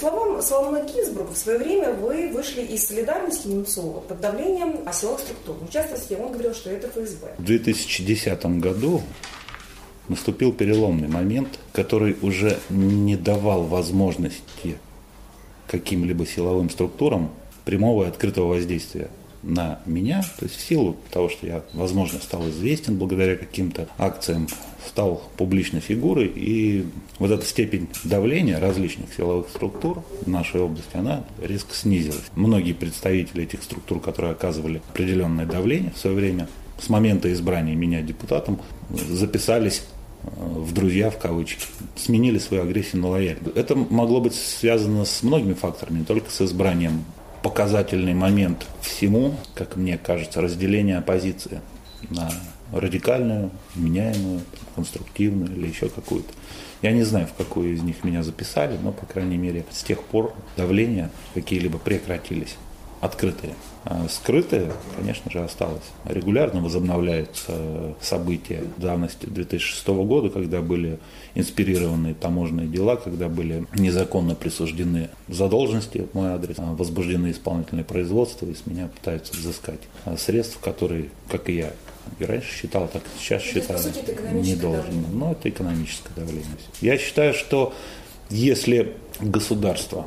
По словам Соломона Гинзбурга, в свое время вы вышли из солидарности Немцова под давлением силовых структур. В частности, он говорил, что это ФСБ. В 2010 году наступил переломный момент, который уже не давал возможности каким-либо силовым структурам прямого и открытого воздействия на меня, то есть в силу того, что я, возможно, стал известен благодаря каким-то акциям, стал публичной фигурой, и вот эта степень давления различных силовых структур в нашей области, она резко снизилась. Многие представители этих структур, которые оказывали определенное давление в свое время, с момента избрания меня депутатом, записались в друзья, в кавычки, сменили свою агрессию на лояльность. Это могло быть связано с многими факторами, не только с избранием. Показательный момент всему, как мне кажется, разделение оппозиции на радикальную, меняемую, конструктивную или еще какую-то. Я не знаю, в какую из них меня записали, но, по крайней мере, с тех пор давления какие-либо прекратились. Открытые. А скрытые, конечно же, осталось. Регулярно возобновляются события давности 2006 года, когда были инспирированы таможенные дела, когда были незаконно присуждены задолженности в мой адрес, возбуждены исполнительные производства, и с меня пытаются взыскать средств, которые, как и я и раньше считал, так и сейчас считаю, не должен. Но это экономическое давление. Я считаю, что если государство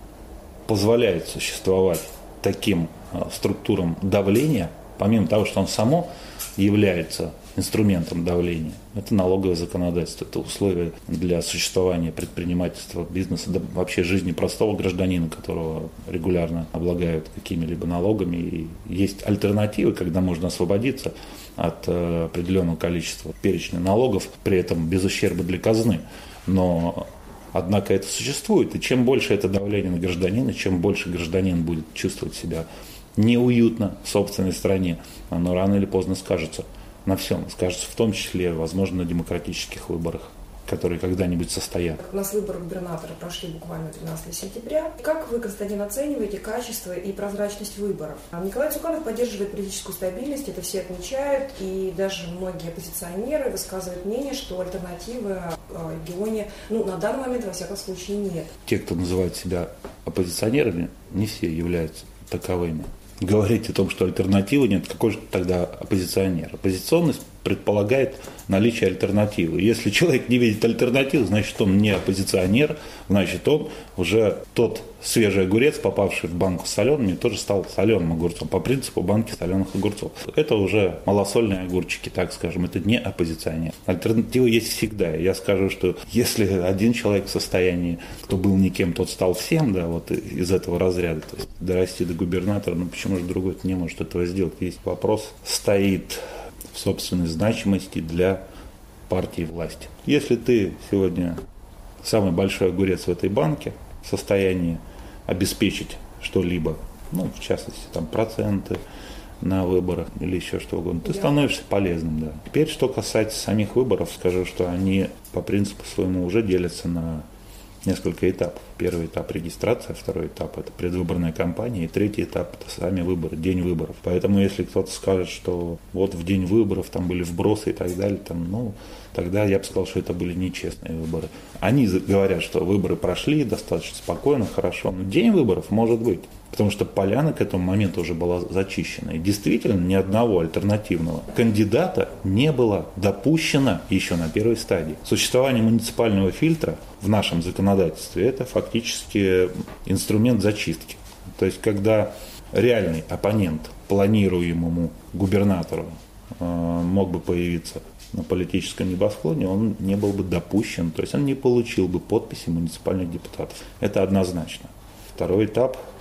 позволяет существовать таким структурам давления, помимо того, что он само является инструментом давления, это налоговое законодательство, это условия для существования предпринимательства, бизнеса, да вообще жизни простого гражданина, которого регулярно облагают какими-либо налогами. И есть альтернативы, когда можно освободиться от определенного количества перечня налогов, при этом без ущерба для казны. Но однако это существует, и чем больше это давление на гражданина, чем больше гражданин будет чувствовать себя неуютно в собственной стране, оно рано или поздно скажется на всем. Скажется в том числе, возможно, на демократических выборах, которые когда-нибудь состоят. У нас выборы губернатора прошли буквально 13 сентября. Как вы, Константин, оцениваете качество и прозрачность выборов? Николай Цуканов поддерживает политическую стабильность, это все отмечают, и даже многие оппозиционеры высказывают мнение, что альтернативы в регионе, на данный момент, во всяком случае, нет. Те, кто называет себя оппозиционерами, не все являются таковыми. Говорить о том, что альтернативы нет, какой же тогда оппозиционер? Оппозиционность предполагает наличие альтернативы. Если человек не видит альтернативы, значит, он не оппозиционер, значит, он уже тот свежий огурец, попавший в банку с солеными, тоже стал соленым огурцом, по принципу банки соленых огурцов. Это уже малосольные огурчики, так скажем, это не оппозиционер. Альтернатива есть всегда. Я скажу, что если один человек в состоянии, кто был никем, тот стал всем, да, вот из этого разряда, то есть дорасти до губернатора, почему же другой не может этого сделать? Есть вопрос, стоит в собственной значимости для партии власти. Если ты сегодня самый большой огурец в этой банке, в состоянии обеспечить что-либо, в частности, проценты на выборах или еще что угодно, ты становишься полезным, да. Теперь, что касается самих выборов, скажу, что они по принципу своему уже делятся на несколько этапов. Первый этап – регистрация, второй этап – это предвыборная кампания, и третий этап – это сами выборы, день выборов. Поэтому, если кто-то скажет, что вот в день выборов там были вбросы и так далее, тогда я бы сказал, что это были нечестные выборы. Они говорят, что выборы прошли достаточно спокойно, хорошо, но день выборов может быть. Потому что поляна к этому моменту уже была зачищена. И действительно ни одного альтернативного кандидата не было допущено еще на первой стадии. Существование муниципального фильтра в нашем законодательстве – это фактически инструмент зачистки. То есть, когда реальный оппонент планируемому губернатору мог бы появиться на политическом небосклоне, он не был бы допущен, то есть он не получил бы подписи муниципальных депутатов. Это однозначно. Второй этап –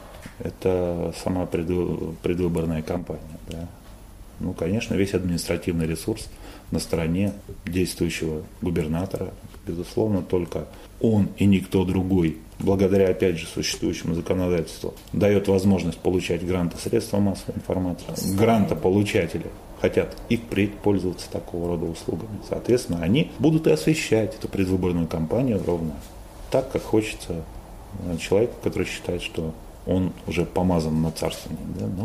это сама предвыборная кампания. Да. Конечно, весь административный ресурс на стороне действующего губернатора. Безусловно, только он и никто другой, благодаря, опять же, существующему законодательству, дает возможность получать гранты средства массовой информации. Грантополучатели хотят и впредь пользоваться такого рода услугами. Соответственно, они будут и освещать эту предвыборную кампанию ровно так, как хочется человеку, который считает, что он уже помазан на царствование.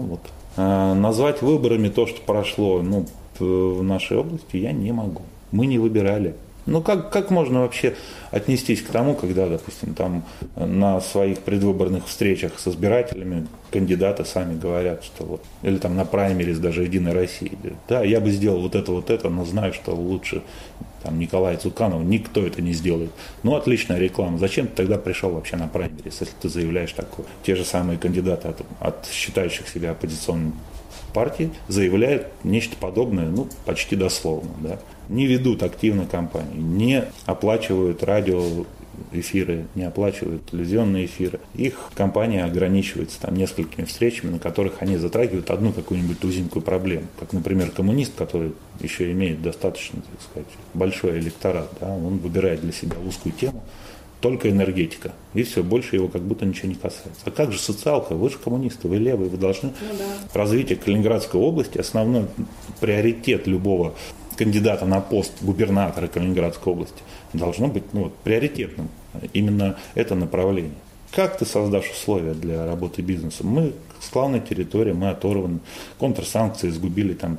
Да? Назвать выборами то, что прошло в нашей области, я не могу. Мы не выбирали Ну как можно вообще отнестись к тому, когда, допустим, там на своих предвыборных встречах с избирателями кандидаты сами говорят, что вот, или там на праймерис даже Единой России, да, я бы сделал вот это, но знаю, что лучше там Николая Цуканова никто это не сделает. Ну, отличная реклама. Зачем ты тогда пришел вообще на праймерис, если ты заявляешь такое? Те же самые кандидаты от считающих себя оппозиционными партий заявляют нечто подобное, ну, почти дословно, да. Не ведут активно кампании, не оплачивают радиоэфиры, не оплачивают телевизионные эфиры. Их компания ограничивается там несколькими встречами, на которых они затрагивают одну какую-нибудь узенькую проблему. Как, например, коммунист, который еще имеет достаточно, так сказать, большой электорат, да, он выбирает для себя узкую тему, только энергетика. И все, больше его как будто ничего не касается. А как же социалка? Вы же коммунисты, вы левые, вы должны... Развитие Калининградской области, основной приоритет любого кандидата на пост губернатора Калининградской области должно быть приоритетным. Именно это направление. Как ты создашь условия для работы бизнеса? Мы славная территория, мы оторваны. Контрсанкции сгубили там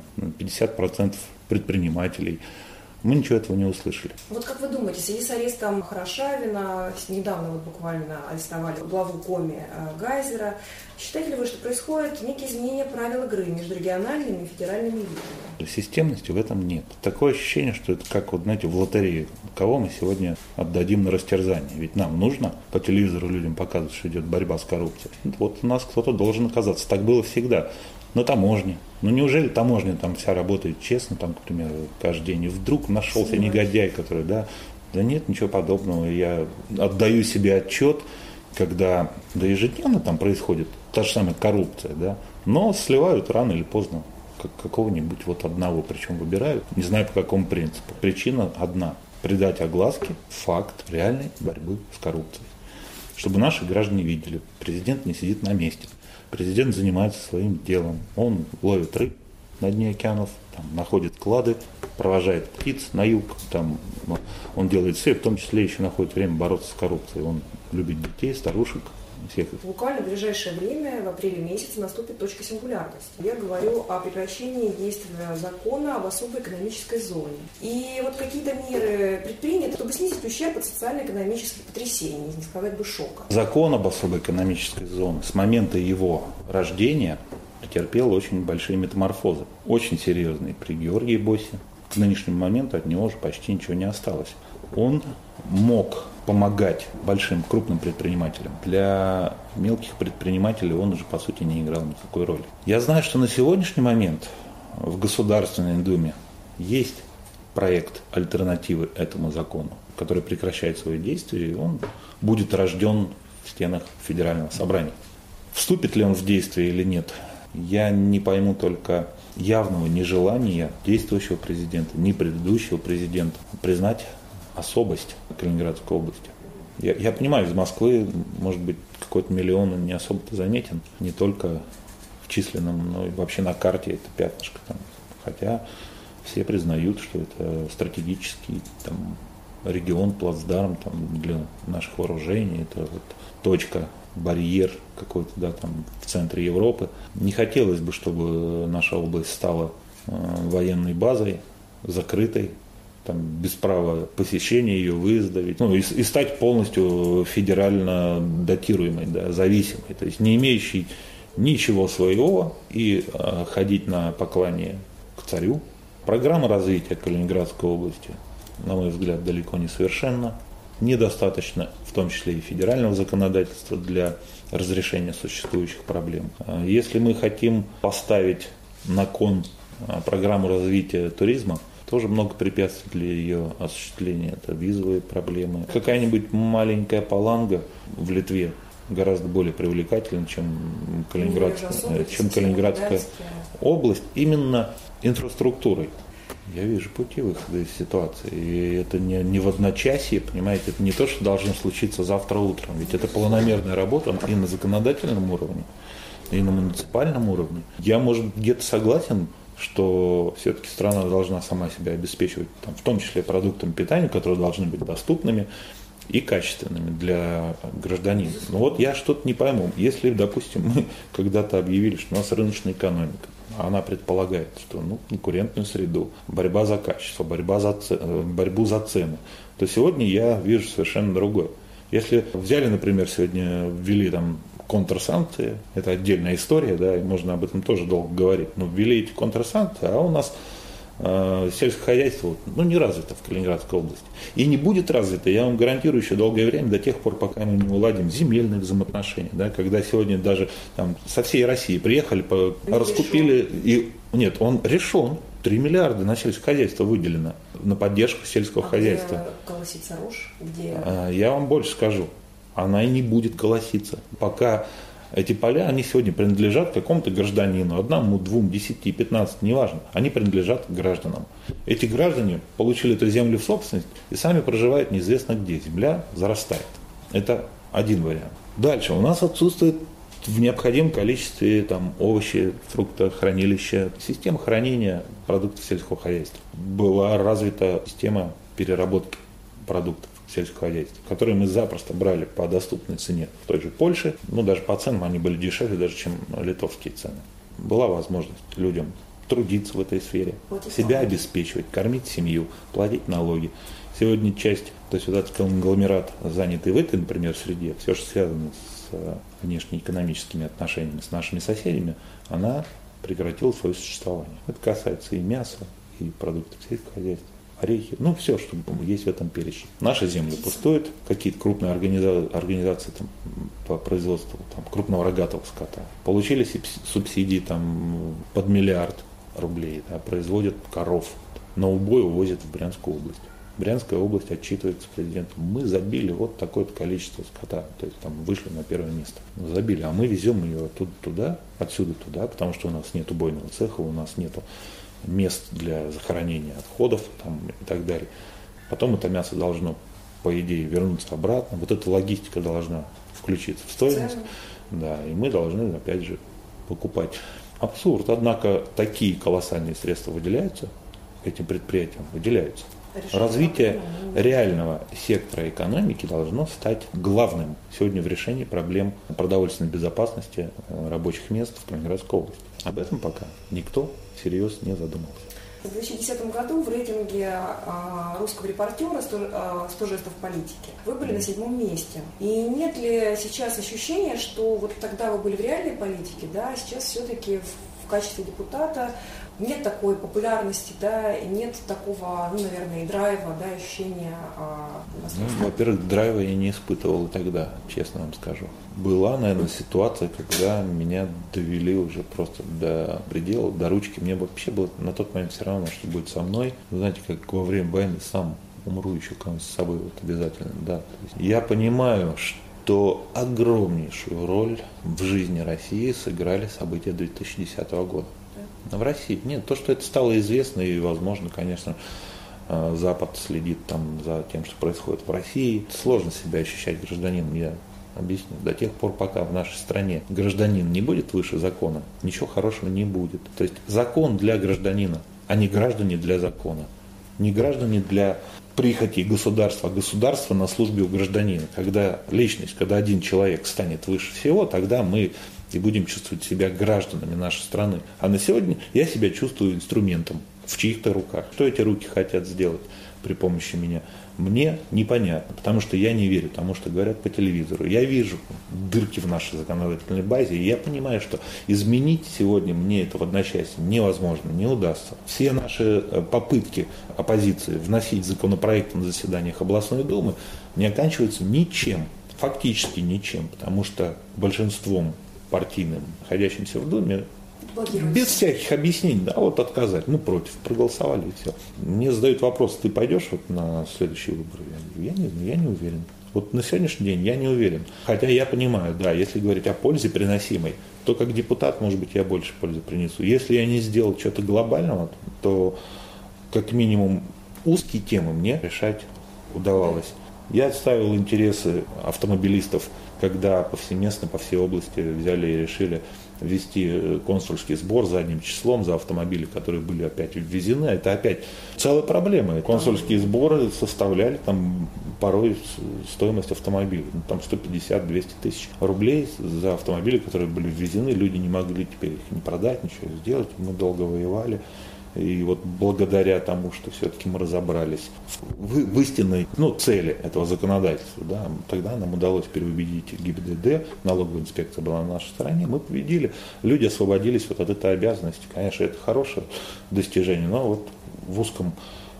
50% предпринимателей. Мы ничего этого не услышали. Вот как вы думаете, в связи с арестом Хорошавина, недавно вот буквально арестовали главу Коми Гайзера, считаете ли вы, что происходят некие изменения правил игры между региональными и федеральными лигами? Системности в этом нет. Такое ощущение, что это как, вот, знаете, в лотерее. Кого мы сегодня отдадим на растерзание? Ведь нам нужно по телевизору людям показывать, что идет борьба с коррупцией. Вот у нас кто-то должен оказаться. Так было всегда. На таможне. Ну неужели таможня там вся работает честно, там, к примеру, каждый день? И вдруг нашелся негодяй, который, да нет, ничего подобного. Я отдаю себе отчет, когда, да ежедневно там происходит та же самая коррупция, да, но сливают рано или поздно какого-нибудь вот одного, причем выбирают, не знаю по какому принципу. Причина одна – придать огласке факт реальной борьбы с коррупцией. Чтобы наши граждане видели, президент не сидит на месте. Президент занимается своим делом. Он ловит рыб на дне океанов, там, находит клады, провожает птиц на юг. Там, он делает все, в том числе еще находит время бороться с коррупцией. Он любит детей, старушек. Всех. Буквально в ближайшее время, в апреле месяце, наступит точка сингулярности. Я говорю о прекращении действия закона об особой экономической зоне. И вот какие-то меры предприняты, чтобы снизить ущерб от социально-экономических потрясений, не сказать бы шока. Закон об особой экономической зоне с момента его рождения претерпел очень большие метаморфозы. Очень серьезные при Георгии Босе. К нынешнему моменту от него уже почти ничего не осталось. Он мог помогать большим, крупным предпринимателям. Для мелких предпринимателей он уже, по сути, не играл никакой роли. Я знаю, что на сегодняшний момент в Государственной Думе есть проект альтернативы этому закону, который прекращает свои действия, и он будет рожден в стенах Федерального собрания. Вступит ли он в действие или нет, я не пойму только явного нежелания действующего президента, ни предыдущего президента признать особость Калининградской области. Я понимаю, из Москвы, может быть, какой-то миллион не особо-то заметен, не только в численном, но и вообще на карте это пятнышко там. Хотя все признают, что это стратегический там, регион, плацдарм там, для наших вооружений, это вот точка, барьер какой-то, да, там в центре Европы. Не хотелось бы, чтобы наша область стала военной базой, закрытой, там, без права посещения ее, выезда, и стать полностью федерально датируемой, да, зависимой, то есть не имеющей ничего своего и ходить на поклонение к царю. Программа развития Калининградской области, на мой взгляд, далеко не совершенна, недостаточно, в том числе и федерального законодательства для разрешения существующих проблем. Если мы хотим поставить на кон программу развития туризма, тоже много препятствий для ее осуществления. Это визовые проблемы. Какая-нибудь маленькая Паланга в Литве гораздо более привлекательна, чем Калининградская область, именно инфраструктурой. Я вижу пути выхода из ситуации. И это не в одночасье, понимаете, это не то, что должно случиться завтра утром. Ведь это планомерная работа и на законодательном уровне, и на муниципальном уровне. Я, может, где-то согласен, что все-таки страна должна сама себя обеспечивать, там, в том числе продуктами питания, которые должны быть доступными и качественными для гражданина. Но вот я что-то не пойму. Если, допустим, мы когда-то объявили, что у нас рыночная экономика, она предполагает, что конкурентную среду, борьба за качество, борьбу за цены, то сегодня я вижу совершенно другое. Если взяли, например, сегодня ввели там контрсанкции, это отдельная история, да, и можно об этом тоже долго говорить, но ввели эти контрсанкции, а у нас сельское хозяйство не развито в Калининградской области. И не будет развито, я вам гарантирую, еще долгое время, до тех пор, пока мы не уладим земельные взаимоотношения. Да, когда сегодня даже там, со всей России приехали, раскупили. Нет, он решен. 3 миллиарда на сельское хозяйство выделено, на поддержку сельского хозяйства. Где колосится рожь? Я вам больше скажу. Она и не будет колоситься. Пока эти поля, они сегодня принадлежат какому-то гражданину, одному, 2, 10, 15, неважно. Они принадлежат гражданам. Эти граждане получили эту землю в собственность и сами проживают неизвестно где. Земля зарастает. Это один вариант. Дальше. У нас отсутствует в необходимом количестве овощи, фрукты, хранилища, система хранения продуктов сельского хозяйства. Была развита система переработки продуктов сельского хозяйства, которые мы запросто брали по доступной цене в той же Польше, даже по ценам они были дешевле даже, чем литовские цены. Была возможность людям трудиться в этой сфере, себя обеспечивать, кормить семью, платить налоги. Сегодня часть, то есть этот конгломерат, занятый в этой, например, среде, все, что связано с внешнеэкономическими отношениями с нашими соседями, она прекратила свое существование. Это касается и мяса, и продуктов сельского хозяйства, орехи, все, что есть в этом перечне. Наши земли пустуют, какие-то крупные организации по производству крупного рогатого скота получили субсидии под 1 миллиард рублей, производят коров, на убой увозят в Брянскую область. Брянская область отчитывается президенту: мы забили вот такое-то количество скота, то есть вышли на первое место. Забили, а мы везем ее отсюда туда, потому что у нас нет убойного цеха, у нас нет мест для захоронения отходов и так далее. Потом это мясо должно, по идее, вернуться обратно. Вот эта логистика должна включиться в стоимость. Да, и мы должны, опять же, покупать. Абсурд. Однако такие колоссальные средства выделяются этим предприятиям, выделяются. Развитие реального сектора экономики должно стать главным сегодня в решении проблем продовольственной безопасности рабочих мест в Калининградской области. Об этом пока никто всерьез не задумался. В 2010 году в рейтинге русского репортера «100 жестов политики» вы были на 7-м месте. И нет ли сейчас ощущения, что вот тогда вы были в реальной политике, а сейчас все-таки в качестве депутата нет такой популярности, нет такого, наверное, и драйва, ощущения. Во-первых, драйва я не испытывал тогда, честно вам скажу. Была, наверное, ситуация, когда меня довели уже просто до предела, до ручки. Мне вообще было на тот момент все равно, что будет со мной. Вы знаете, как во время войны сам умру еще с собой обязательно. Да. Я понимаю, что огромнейшую роль в жизни России сыграли события 2010 года. В России. Нет, то, что это стало известно, и, возможно, конечно, Запад следит за тем, что происходит в России. Сложно себя ощущать гражданином, я объясню. До тех пор, пока в нашей стране гражданин не будет выше закона, ничего хорошего не будет. То есть закон для гражданина, а не граждане для закона. Не граждане для прихоти государства, а государство на службе у гражданина. Когда личность, когда один человек станет выше всего, тогда мы и будем чувствовать себя гражданами нашей страны. А на сегодня я себя чувствую инструментом в чьих-то руках. Что эти руки хотят сделать при помощи меня, мне непонятно, потому что я не верю тому, что говорят по телевизору. Я вижу дырки в нашей законодательной базе, и я понимаю, что изменить сегодня мне это в одночасье невозможно, не удастся. Все наши попытки оппозиции вносить законопроекты на заседаниях областной думы не оканчиваются ничем, фактически ничем, потому что большинством партийным, находящимся в Думе, без всяких объяснений, отказать, против, проголосовали и все. Мне задают вопрос: ты пойдешь на следующие выборы? Я не уверен. На сегодняшний день я не уверен. Хотя я понимаю, если говорить о пользе приносимой, то как депутат, может быть, я больше пользы принесу. Если я не сделал чего-то глобального, то как минимум узкие темы мне решать удавалось. Я отставил интересы автомобилистов когда повсеместно по всей области взяли и решили ввести консульский сбор задним числом за автомобили, которые были опять ввезены. Это опять целая проблема. Консульские сборы составляли там порой стоимость автомобиля. Там 150-200 тысяч рублей за автомобили, которые были ввезены. Люди не могли теперь их не продать, ничего сделать. Мы долго воевали. И вот благодаря тому, что все-таки мы разобрались в истинной цели этого законодательства, да, тогда нам удалось переубедить ГИБДД, налоговая инспекция была на нашей стороне, мы победили, люди освободились вот от этой обязанности. Конечно, это хорошее достижение, но вот в узком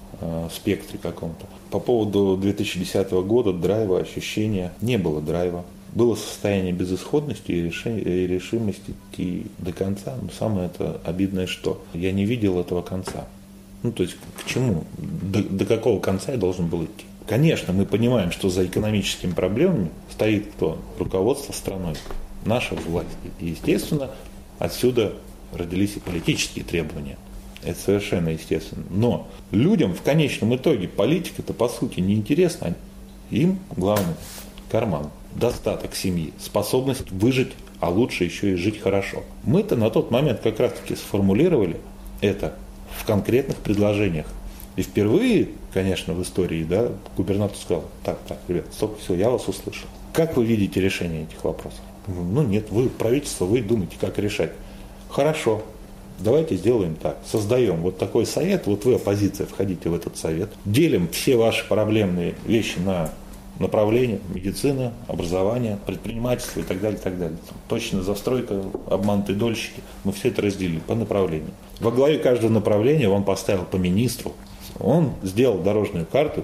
спектре каком-то. По поводу 2010 года драйва, ощущения, не было драйва. Было состояние безысходности и решимости идти до конца. Но самое это обидное, что я не видел этого конца. То есть к чему? До какого конца я должен был идти? Конечно, мы понимаем, что за экономическими проблемами стоит кто? Руководство страной, наша власть. И, естественно, отсюда родились и политические требования. Это совершенно естественно. Но людям в конечном итоге политика-то по сути неинтересна. Им главное карман. Достаток семьи, способность выжить, а лучше еще и жить хорошо. Мы-то на тот момент как раз-таки сформулировали это в конкретных предложениях. И впервые, конечно, в истории, губернатор сказал: так, ребят, стоп, все, я вас услышал. Как вы видите решение этих вопросов? Нет, вы правительство, вы думаете, как решать. Хорошо, давайте сделаем так. Создаем вот такой совет, вот вы, оппозиция, входите в этот совет. Делим все ваши проблемные вещи на направления: медицина, образование, предпринимательство и так далее, и так далее. Точно застройка, обманутые дольщики. Мы все это разделили по направлениям. Во главе каждого направления он поставил по министру. Он сделал дорожную карту,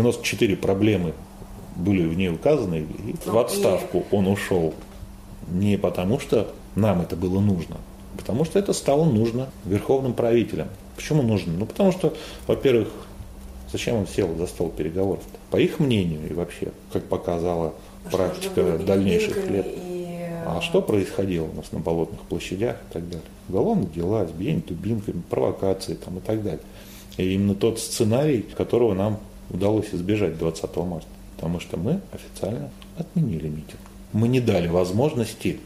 94 проблемы были в ней указаны, и в отставку он ушел. Не потому, что нам это было нужно, а потому что это стало нужно верховным правителям. Почему нужно? Потому что, во-первых, зачем он сел за стол переговоров-то? По их мнению и вообще, как показала практика дальнейших лет. А что происходило у нас на Болотных площадях и так далее? Уголовные дела, избиение дубинками, провокации там, и так далее. И именно тот сценарий, которого нам удалось избежать 20 марта. Потому что мы официально отменили митинг. Мы не дали возможности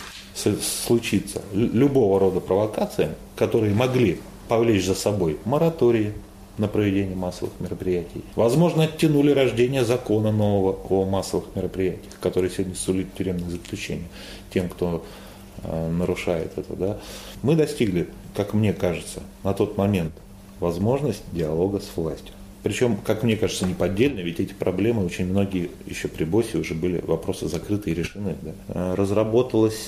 случиться любого рода провокациям, которые могли повлечь за собой моратории на проведение массовых мероприятий. Возможно, оттянули рождение закона нового о массовых мероприятиях, который сегодня сулит тюремное заключение тем, кто нарушает это. Да. Мы достигли, как мне кажется, на тот момент возможность диалога с властью. Причем, как мне кажется, неподдельно, ведь эти проблемы очень многие еще при БОСе уже были вопросы закрыты и решены. Да. Разработалась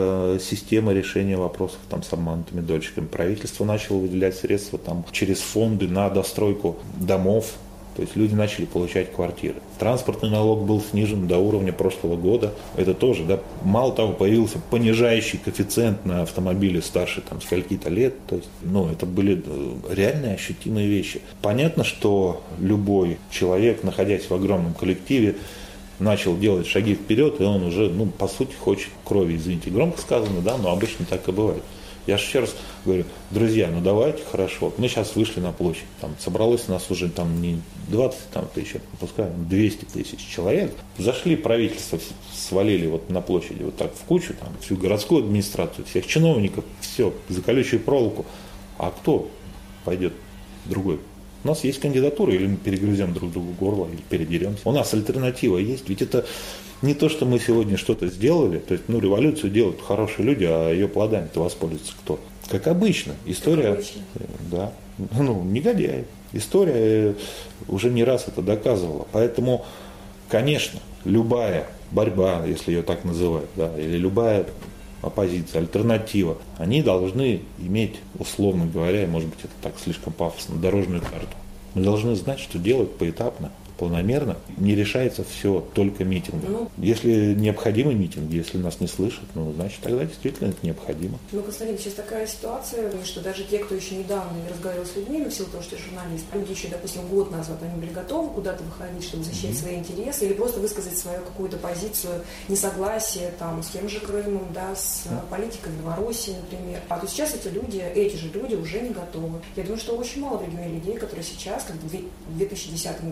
система решения вопросов там, с обманутыми дольщиками. Правительство начало выделять средства там, через фонды на достройку домов. То есть люди начали получать квартиры. Транспортный налог был снижен до уровня прошлого года. Это тоже, да, мало того, появился понижающий коэффициент на автомобили старше там, скольки-то лет. То есть, это были реальные ощутимые вещи. Понятно, что любой человек, находясь в огромном коллективе, начал делать шаги вперед, и он уже, по сути, хочет крови. Извините, громко сказано, да, но обычно так и бывает. Я же еще раз говорю: друзья, давайте, хорошо, мы сейчас вышли на площадь, там собралось у нас уже там не 20 тысяч, пускай 200 тысяч человек. Зашли, правительство свалили вот на площади вот так в кучу, там, всю городскую администрацию, всех чиновников, все, за колючую проволоку. А кто пойдет другой? У нас есть кандидатура, или мы перегрызем друг другу горло, или передеремся. У нас альтернатива есть, ведь это не то, что мы сегодня что-то сделали, то есть, революцию делают хорошие люди, а ее плодами-то воспользуется кто? Как обычно. История, да, негодяи. История уже не раз это доказывала. Поэтому, конечно, любая борьба, если ее так называют, да, или любая оппозиция, альтернатива, они должны иметь, условно говоря, может быть, это так слишком пафосно, дорожную карту. Мы должны знать, что делать поэтапно, планомерно. Не решается все только митингом. Если необходимый митинг, если нас не слышат, значит, тогда действительно это необходимо. Константин, сейчас такая ситуация, что даже те, кто еще недавно не разговаривал с людьми, в силу того, что я журналист, люди еще, допустим, год назад, они были готовы куда-то выходить, чтобы защищать свои интересы, или просто высказать свою какую-то позицию несогласия там, с тем же Крымом, да, с политикой Беларуси, например. А то сейчас эти же люди уже не готовы. Я думаю, что очень мало в регионе людей, которые сейчас, как в 2010 году, готовы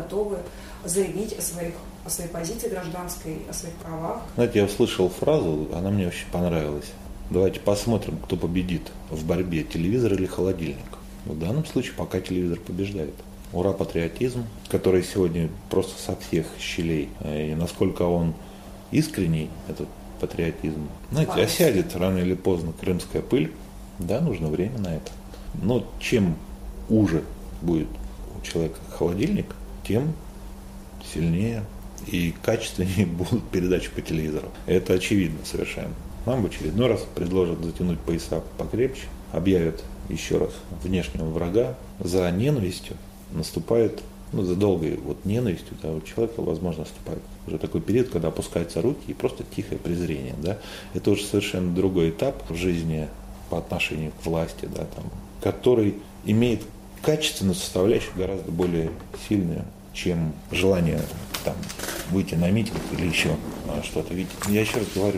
готовы заявить о своей позиции гражданской, о своих правах. Знаете, я услышал фразу, она мне очень понравилась. Давайте посмотрим, кто победит в борьбе, телевизор или холодильник. В данном случае пока телевизор побеждает. Ура, патриотизм, который сегодня просто со всех щелей. И насколько он искренний, этот патриотизм. Знаете, осядет рано или поздно крымская пыль. Да, нужно время на это. Но чем уже будет у человека холодильник, тем сильнее и качественнее будут передачи по телевизору. Это очевидно совершенно. Нам в очередной раз предложат затянуть пояса покрепче, объявят еще раз внешнего врага. За ненавистью наступает, за долгой ненавистью, у человека, возможно, наступает уже такой период, когда опускаются руки и просто тихое презрение. Да? Это уже совершенно другой этап в жизни по отношению к власти, который имеет качественную составляющую гораздо более сильную, чем желание выйти на митинг или еще что-то. Ведь я еще раз говорю,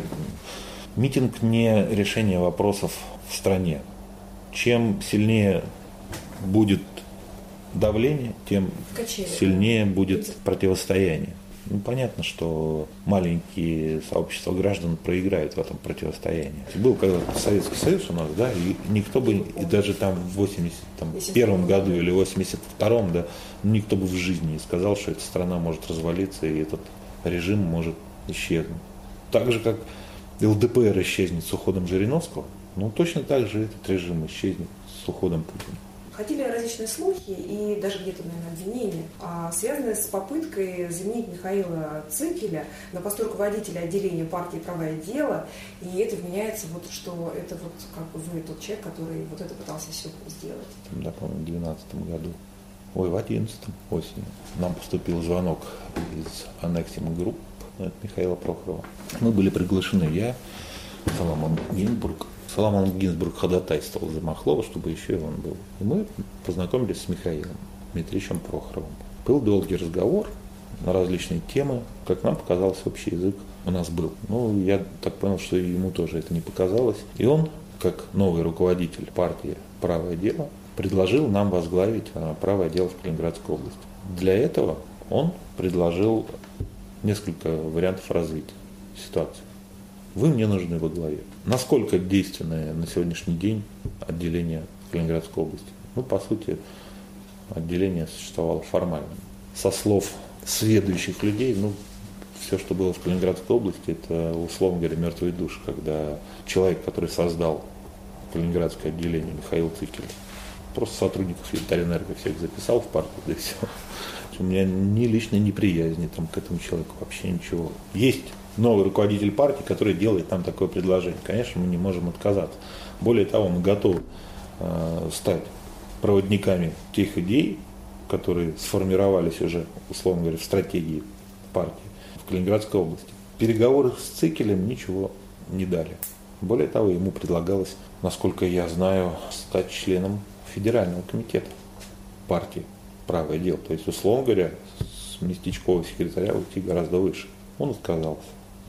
митинг не решение вопросов в стране. Чем сильнее будет давление, тем сильнее будет противостояние. Понятно, что маленькие сообщества граждан проиграют в этом противостоянии. Был когда-то Советский Союз у нас, и никто бы, и даже в 81 году или 82-м, никто бы в жизни не сказал, что эта страна может развалиться и этот режим может исчезнуть. Так же, как ЛДПР исчезнет с уходом Жириновского, точно так же этот режим исчезнет с уходом Путина. Ходили различные слухи и даже где-то, наверное, обвинения, связанные с попыткой заменить Михаила Цикеля на посту руководителя отделения партии «Правое дело». И это вменяется, что это вы тот человек, который это пытался все сделать. Да, по-моему, в 2012 году. В 2011 осенью. Нам поступил звонок из Аннексима Групп от Михаила Прохорова. Мы были приглашены. Я, Соломон Гинзбург ходатайствовал за Махлова, чтобы еще и он был. И мы познакомились с Михаилом Дмитриевичем Прохоровым. Был долгий разговор на различные темы. Как нам показалось, общий язык у нас был. Я так понял, что ему тоже это не показалось. И он, как новый руководитель партии «Правое дело», предложил нам возглавить «Правое дело» в Калининградской области. Для этого он предложил несколько вариантов развития ситуации. Вы мне нужны во главе. Насколько действенное на сегодняшний день отделение Калининградской области? По сути, отделение существовало формально. Со слов сведущих людей, все, что было в Калининградской области, это, условно говоря, мертвые души, когда человек, который создал Калининградское отделение, Михаил Цикель, просто сотрудников Янтарэнерго всех записал в партию, да и все. У меня ни личной неприязни к этому человеку, вообще ничего. Есть новый руководитель партии, который делает нам такое предложение. Конечно, мы не можем отказаться. Более того, мы готовы стать проводниками тех идей, которые сформировались уже, условно говоря, в стратегии партии в Калининградской области. Переговоры с Цикелем ничего не дали. Более того, ему предлагалось, насколько я знаю, стать членом федерального комитета партии «Правое дело». То есть, условно говоря, с местечкового секретаря уйти гораздо выше. Он отказался.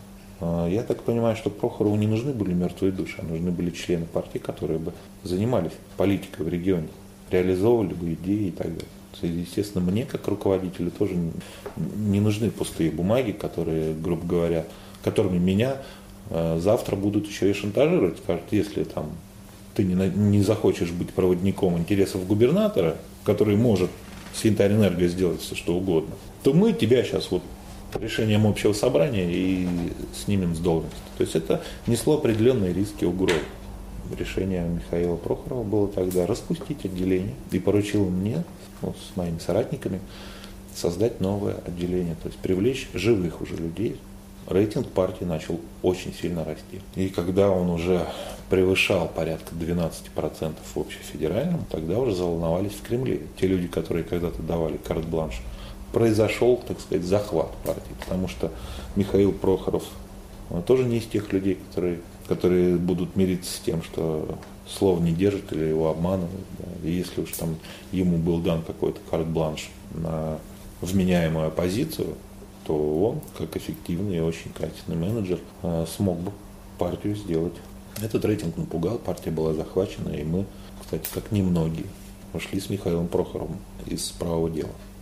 Я так понимаю, что Прохорову не нужны были мертвые души, а нужны были члены партии, которые бы занимались политикой в регионе, реализовывали бы идеи и так далее. Естественно, мне, как руководителю, тоже не нужны пустые бумаги, которые, грубо говоря, которыми меня завтра будут еще и шантажировать. Скажут, если ты не захочешь быть проводником интересов губернатора, который может с Янтарэнерго сделать все, что угодно, то мы тебя сейчас решением общего собрания и снимем с должности. То есть это несло определенные риски и угрозы. Решение Михаила Прохорова было тогда распустить отделение и поручил мне с моими соратниками создать новое отделение, то есть привлечь живых уже людей. Рейтинг партии начал очень сильно расти. И когда он уже превышал порядка 12% в общефедеральном, тогда уже заволновались в Кремле. Те люди, которые когда-то давали карт-бланш, произошел, так сказать, захват партии, потому что Михаил Прохоров тоже не из тех людей, которые будут мириться с тем, что слово не держит или его обманывают. Да. И если уж ему был дан какой-то карт-бланш на вменяемую оппозицию, то он, как эффективный и очень качественный менеджер, смог бы партию сделать. Этот рейтинг напугал, партия была захвачена, и мы, кстати, как немногие, ушли с Михаилом Прохоровым из «Правого дела».